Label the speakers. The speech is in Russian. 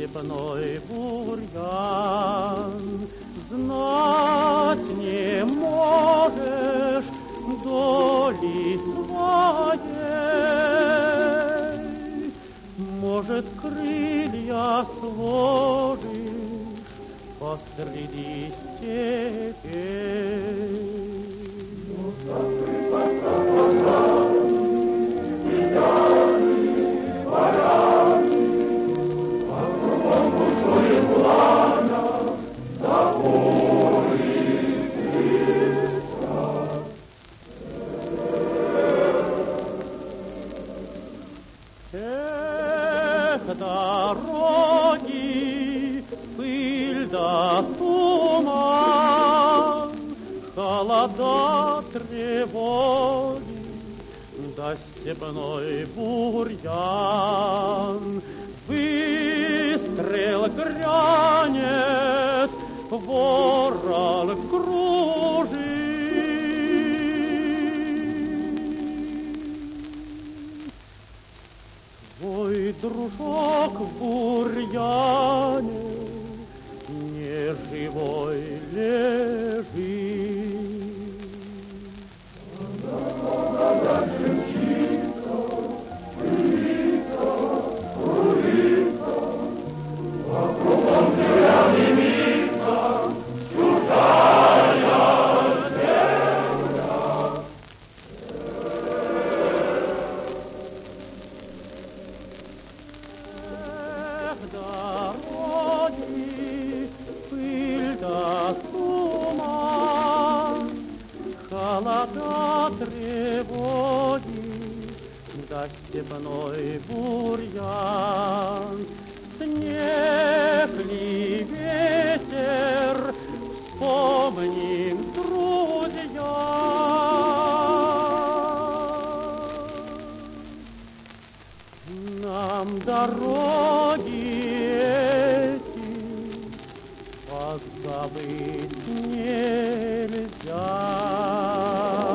Speaker 1: степной бурьян. Знать не можешь доли своей, может, крылья сложишь посреди степей. Дороги, пыль да туман, холода, тревоги, да степной бурьян. Выстрел грянет, ворон кружит. Твой дружок в бурьяне неживой лежит. Дороги, пыль да туман, холода, тревоги, да степной бурьян. Снег ли ветер, вспомним, друзья. Нам дороги эти позабыть нельзя.